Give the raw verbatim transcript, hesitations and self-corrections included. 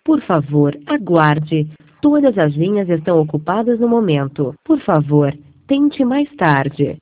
Por favor, aguarde. Todas as linhas estão ocupadas no momento. Por favor, tente mais tarde.